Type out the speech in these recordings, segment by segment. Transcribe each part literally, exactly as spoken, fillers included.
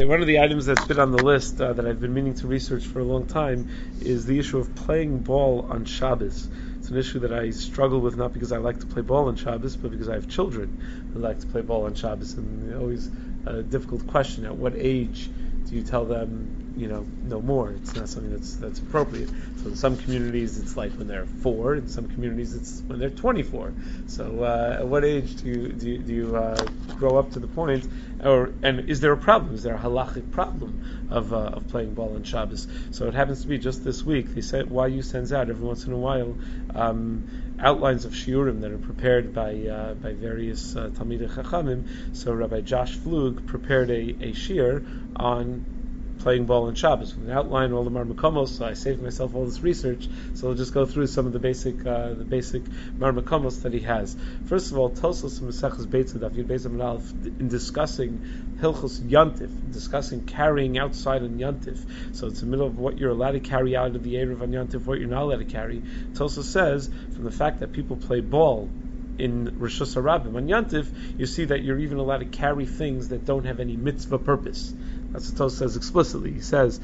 Okay, one of the items that's been on the list uh, that I've been meaning to research for a long time is the issue of playing ball on Shabbos. It's an issue that I struggle with, not because I like to play ball on Shabbos, but because I have children who like to play ball on Shabbos, and always a difficult question: at what age do you tell them, you know, no more? It's not something that's that's appropriate. So in some communities it's like when they're four, in some communities it's when they're twenty-four. So uh, at what age do you do you, do you uh, grow up to the point, or and is there a problem? Is there a halachic problem of uh, of playing ball on Shabbos? So it happens to be just this week. They said Y U sends out every once in a while um, outlines of shiurim that are prepared by uh, by various uh, Talmidei Chachamim. So Rabbi Josh Flug prepared a, a shiur on playing ball on Shabbos with an outline, all the marmakomos. So I saved myself all this research. So I'll just go through some of the basic, uh, the basic marmakomos that he has. First of all, Tosos Maseches Beitzah Daf Yud Beis Amud Aleph, in discussing Hilchos Yantif, discussing carrying outside on Yantif. So it's the middle of what you're allowed to carry out of the Erev on Yantif, what you're not allowed to carry. Tosos says from the fact that people play ball in Rosh Hashanah on Yantif, you see that you're even allowed to carry things that don't have any mitzvah purpose. That's what Tosos says explicitly. He says,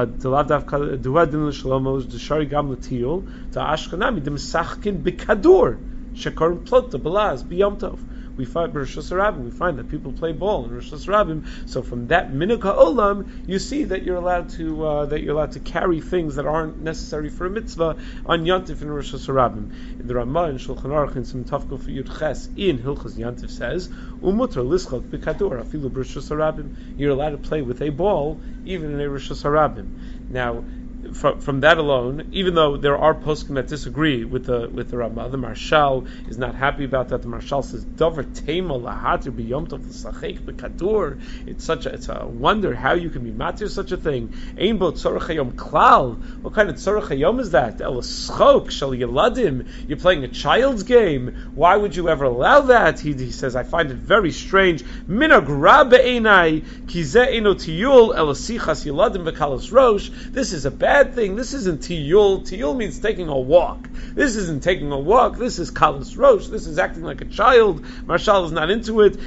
"Duadin l'shalomos d'shari gam l'tiyul ta'ashkanami d'misachkin b'kadur shekorim plota balaz b'yom tov." We find Rosh Hashanah, we find that people play ball in Rosh Hashanah. So from that minhag ha'olam, you see that you're allowed to uh, that you're allowed to carry things that aren't necessary for a mitzvah on Yantif in Rosh Hashanah. In the Ramah in Shulchan Aruch in Simon Tov Yud Ches in Hilchos Yantif says, "Umutar lischok b'kadur afilu Rosh Hashanah." You're allowed to play with a ball even in a Rosh Hashanah. Now, From, from that alone, even though there are poskim that disagree with the with the Ramah, the Marshal is not happy about that. The Marshal says, "Davar teima lahatir b'yom tov l'sachek b'kadur." It's such a it's a wonder how you can be matir such a thing. Ein bo tzorach hayom klal. What kind of tzorach hayom is that? El schok shel yeladim. You're playing a child's game. Why would you ever allow that? He, he says, I find it very strange. Minag rab be'enai ki ze eno tiyul el sichas yeladim v'kalos rosh. This is a bad thing. This isn't tiyul. Tiyul means taking a walk. This isn't taking a walk. This is kalos rosh. This is acting like a child. Marshal is not into it.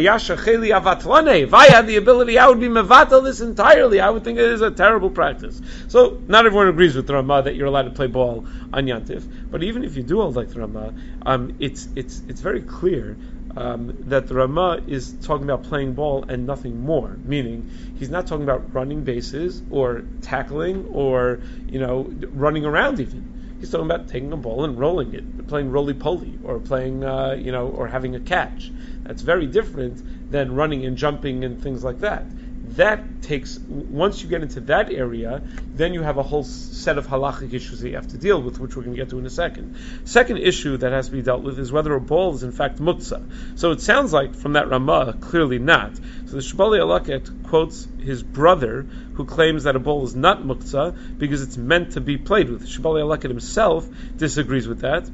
If I had the ability, I would be mevatel this entirely. I would think it is a terrible practice. So not everyone agrees with the Ramah that you're allowed to play ball on Yantif. But even if you do hold like the Ramah, um, it's it's it's very clear Um, that the Ramah is talking about playing ball and nothing more. Meaning, he's not talking about running bases or tackling or, you know, running around even. He's talking about taking a ball and rolling it, playing roly-poly, or playing, uh, you know, or having a catch. That's very different than running and jumping and things like that. That takes, once you get into that area, then you have a whole set of halachic issues that you have to deal with, which we're going to get to in a second. Second issue that has to be dealt with is whether a ball is in fact muktzah. So it sounds like from that Ramah, clearly not. So the Shibbolei Alaket quotes his brother, who claims that a ball is not muktzah because it's meant to be played with. Shibbolei Alaket himself disagrees with that,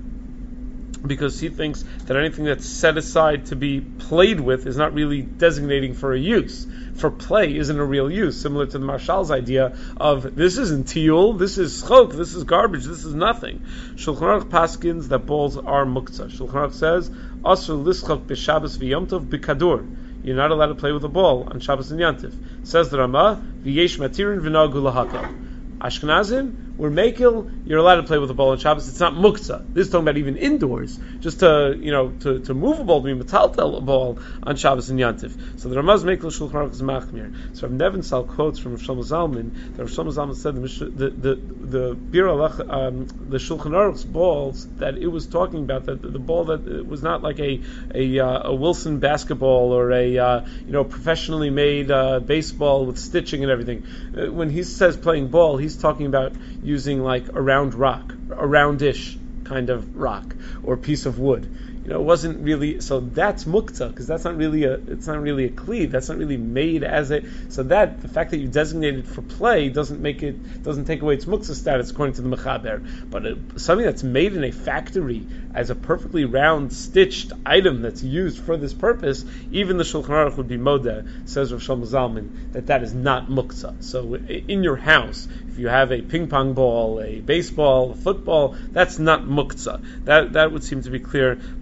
because he thinks that anything that's set aside to be played with is not really designating for a use. For play isn't a real use, similar to the Marshal's idea of this isn't tiyul, this is chok, this is garbage, this is nothing. Shulchan Aruch paskins that balls are muktzah. Shulchan Aruch says, Asur lischok b'Shabbos v'yom tov b'kadur. You're not allowed to play with a ball on Shabbos and Yantif. Says the Ramah, v'yesh matirin v'nagu lahakal. Ashkenazim, we're makil, you're allowed to play with a ball on Shabbos. It's not muktzah. This is talking about even indoors, just to, you know, to, to move a ball, to be metaltel a ball on Shabbos and Yantif. So the Ramaz makil Shulchan Aruch is machmir. So Rav Nevinsal quotes from Rav Shlomo Zalman that Rav Shlomo Zalman said the the the the, Bir Alach, um, the Shulchan Aruch's balls that it was talking about, that the, the ball that it was not like a a, uh, a Wilson basketball or a uh, you know professionally made uh, baseball with stitching and everything. Uh, when he says playing ball, he's talking about using like a round rock, a roundish kind of rock or piece of wood. You know, it wasn't really, so that's muktzah, because that's not really a, it's not really a kli, that's not really made as a, so that, the fact that you designate it for play doesn't make it, doesn't take away its muktzah status according to the mechaber. But it, something that's made in a factory as a perfectly round, stitched item that's used for this purpose, even the Shulchan Aruch would be modeh, says Rav Shlomo Zalman, that that is not muktzah. So in your house, if you have a ping pong ball, a baseball, a football, that's not muktzah. That that would seem to be clear.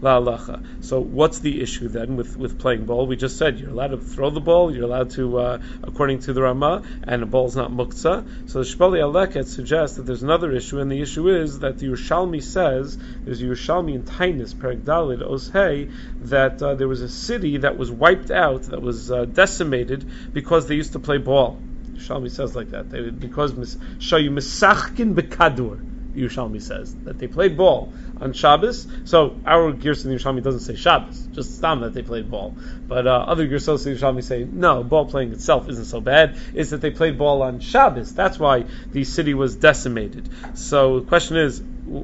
la'alacha. So what's the issue then with, with playing ball? We just said you're allowed to throw the ball, you're allowed to, uh, according to the Ramah, and the ball's not muktzah. So the Shpali Aleket suggests that there's another issue, and the issue is that the Yerushalmi says, there's a Yerushalmi in Tainus, Perek Daled, Oshei, that uh, there was a city that was wiped out, that was uh, decimated, because they used to play ball. Yerushalmi says like that. They, because Shayu Misachkin Bekadur, Yerushalmi says, that they played ball on Shabbos. So our Gersa Yerushalmi doesn't say Shabbos, just stam that they played ball. But uh, other Gersos Yerushalmi say, no, ball playing itself isn't so bad. It's that they played ball on Shabbos. That's why the city was decimated. So the question is,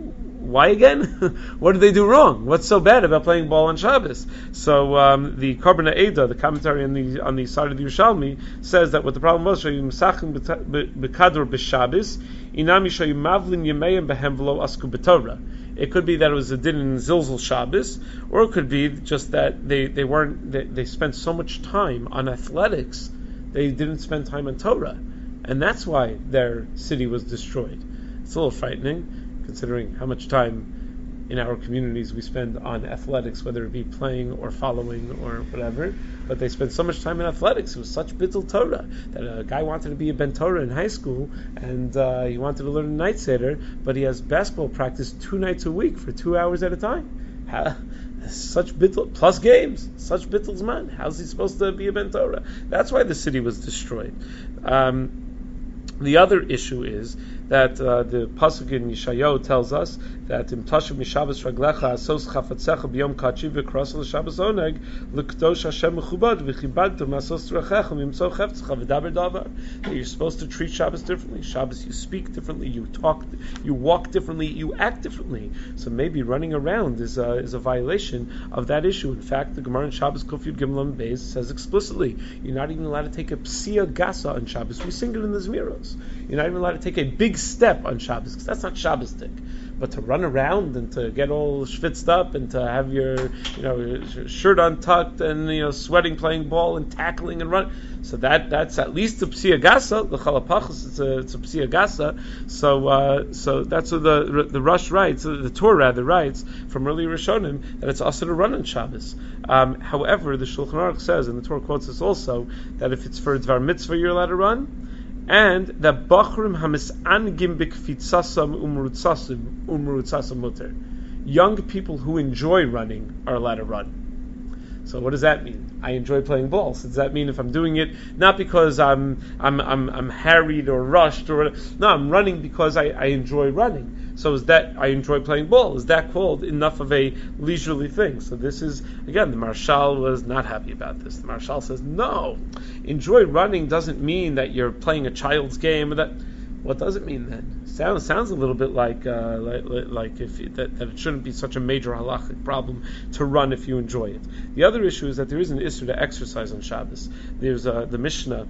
why again? What did they do wrong? What's so bad about playing ball on Shabbos? So um, the Korban Eda, the commentary on the on the side of the Yerushalmi, says that what the problem was, Shayu Misachim Bekadur B'Shabbos, Inami Shayu Mavlin Yemeyim Behem V'lo Asku B'Torah. It could be that it was a din in Zilzal Shabbos, or it could be just that they, they weren't they, they spent so much time on athletics, they didn't spend time on Torah, and that's why their city was destroyed. It's a little frightening, considering how much time in our communities we spend on athletics, whether it be playing or following or whatever. But they spend so much time in athletics. It was such bittul Torah that a guy wanted to be a ben Torah in high school, and uh, he wanted to learn a night seder, but he has basketball practice two nights a week for two hours at a time. How, such bittul, plus games, such bittul zman. How's he supposed to be a ben Torah? That's why the city was destroyed. Um, The other issue is that uh, the pasuk in Yeshayahu tells us that im tashav mishabbos raglecha asos chafatzecha b'yom kachi v'kras l'shabbos oneg l'kdosh Hashem mechubad v'chibadtum asos trachecha v'imtzo cheftecha v'daber davar. That you're supposed to treat Shabbos differently. Shabbos, you speak differently, you talk, you walk differently, you act differently. So maybe running around is a, is a violation of that issue. In fact, the Gemara in Shabbos Kuf Yud Gimel Amud Beis says explicitly, you're not even allowed to take a psia gasa on Shabbos. We sing it in the Zmiros. You're not even allowed to take a big step on Shabbos, because that's not Shabbosdik. But to run around and to get all schwitzed up and to have your, you know, shirt untucked and, you know, sweating, playing ball and tackling and run, so that that's at least a psia gasa. The chalapachos, it's a it's a psia gasa. So uh, so that's what the the Rush writes, the Torah rather writes from early Rishonim, that it's also to run on Shabbos. Um, however, the Shulchan Aruch says, and the Torah quotes this also, that if it's for a dvar mitzvah you're allowed to run. And that bachrim hamisangim bikfitzasam umrutzasam umrutzasam muter. Young people who enjoy running are allowed to run. So what does that mean? I enjoy playing ball. So does that mean if I'm doing it not because I'm I'm I'm, I'm harried or rushed or no, I'm running because I, I enjoy running. So is that I enjoy playing ball? Is that called enough of a leisurely thing? So this is, again, the Marshal was not happy about this. The Marshal says, no, enjoy running doesn't mean that you're playing a child's game. Or that, what does it mean then? Sounds sounds a little bit like uh, like, like if it, that, that it shouldn't be such a major halachic problem to run if you enjoy it. The other issue is that there is an issue to exercise on Shabbos. There's uh, the Mishnah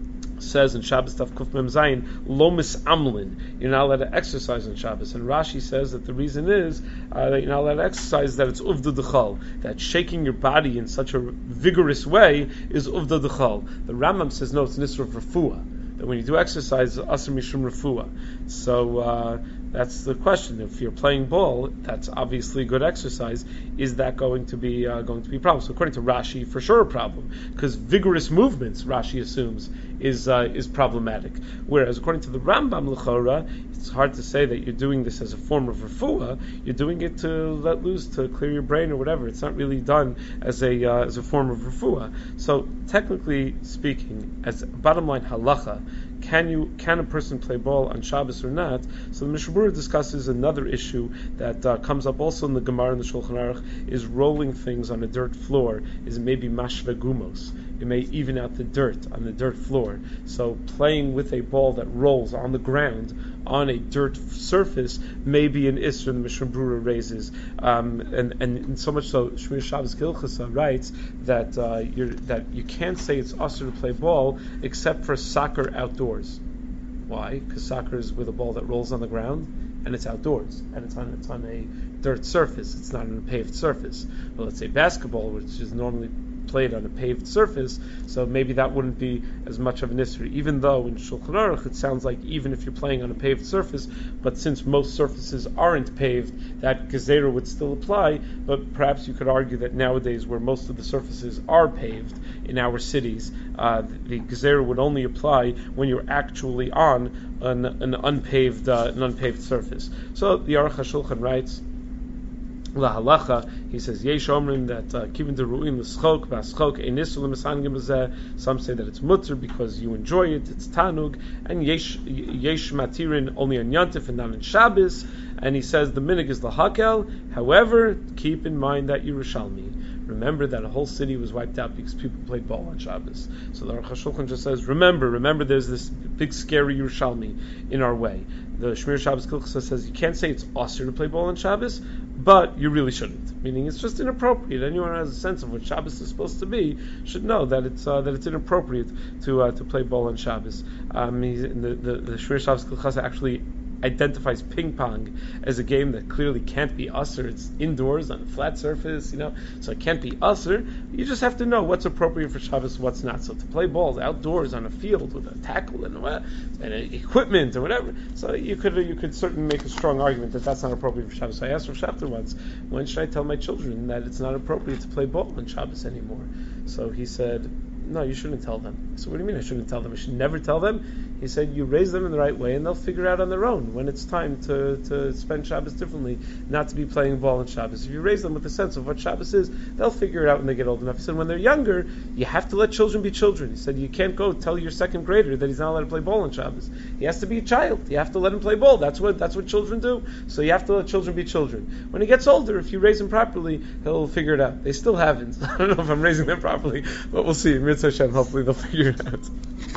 says in Shabbos Taf Kuf Mem Zayin, lo misamlin, you're not allowed to exercise on Shabbos. And Rashi says that the reason is uh, that you're not allowed to exercise, that it's uvda d'chal, that shaking your body in such a vigorous way is uvda d'chal. The Rambam says no, it's nisra of refuah, that when you do exercise, it's asr mishum refuah. So uh, that's the question. If you're playing ball, that's obviously good exercise. Is that going to be uh, going to be a problem? So according to Rashi, for sure a problem, because vigorous movements, Rashi assumes, is uh, is problematic. Whereas according to the Rambam L'chora, it's hard to say that you're doing this as a form of refuah. You're doing it to let loose, to clear your brain or whatever. It's not really done as a uh, as a form of refuah. So technically speaking, as bottom line halacha, can you can a person play ball on Shabbos or not? So the Mishnah Berurah discusses another issue that uh, comes up also in the Gemara and the Shulchan Aruch, is rolling things on a dirt floor. Is maybe mashve gumos. It may even out the dirt on the dirt floor. So playing with a ball that rolls on the ground on a dirt surface may be an issue the Mishnah Berurah raises, um, and, and so much so Shmir Shabbos Gilchasa writes that uh, you're, that you can't say it's usher to play ball except for soccer outdoors. Why? Because soccer is with a ball that rolls on the ground and it's outdoors and it's on it's on a dirt surface. It's not on a paved surface. But let's say basketball, which is normally played on a paved surface, so maybe that wouldn't be as much of an issue. Even though in Shulchan Aruch it sounds like even if you're playing on a paved surface, but since most surfaces aren't paved, that gezerah would still apply. But perhaps you could argue that nowadays, where most of the surfaces are paved in our cities, uh, the gezerah would only apply when you're actually on an, an unpaved uh, an unpaved surface. So the Aruch HaShulchan writes, La halacha, he says, Yesh omrim that kivin deruin l'schok v'aschok einisul l'misangim b'zeh. Some say that it's mutter because you enjoy it, it's tanug, and yesh yesh matirin only on Yantif and not on Shabbos. And he says the minig is lahakel. However, keep in mind that Yerushalmi. Remember that a whole city was wiped out because people played ball on Shabbos. So the Aruch HaShulchan just says, remember, remember, there's this big scary Yerushalmi in our way. The Shmir Shabbos Kilchasa says you can't say it's ausser to play ball on Shabbos, but you really shouldn't. Meaning it's just inappropriate. Anyone who has a sense of what Shabbos is supposed to be should know that it's uh, that it's inappropriate to uh, to play ball on Shabbos. Um, the, the the Shmir Shabbos Kilchasa actually identifies ping pong as a game that clearly can't be usher. It's indoors on a flat surface, you know, so it can't be usher. You just have to know what's appropriate for Shabbos, what's not. So to play balls outdoors on a field with a tackle and uh, and equipment or whatever, so you could you could certainly make a strong argument that that's not appropriate for Shabbos. So I asked Rav Schachter once, when should I tell my children that it's not appropriate to play ball on Shabbos anymore? So he said, no, you shouldn't tell them. So what do you mean I shouldn't tell them? I should never tell them? He said, you raise them in the right way and they'll figure out on their own when it's time to, to spend Shabbos differently, not to be playing ball on Shabbos. If you raise them with a sense of what Shabbos is, they'll figure it out when they get old enough. He said, when they're younger, you have to let children be children. He said, you can't go tell your second grader that he's not allowed to play ball on Shabbos. He has to be a child. You have to let him play ball. That's what that's what children do. So you have to let children be children. When he gets older, if you raise him properly, he'll figure it out. They still haven't. I don't know if I'm raising them properly, but we'll see. Mitzvah Hashem, hopefully they'll figure it out.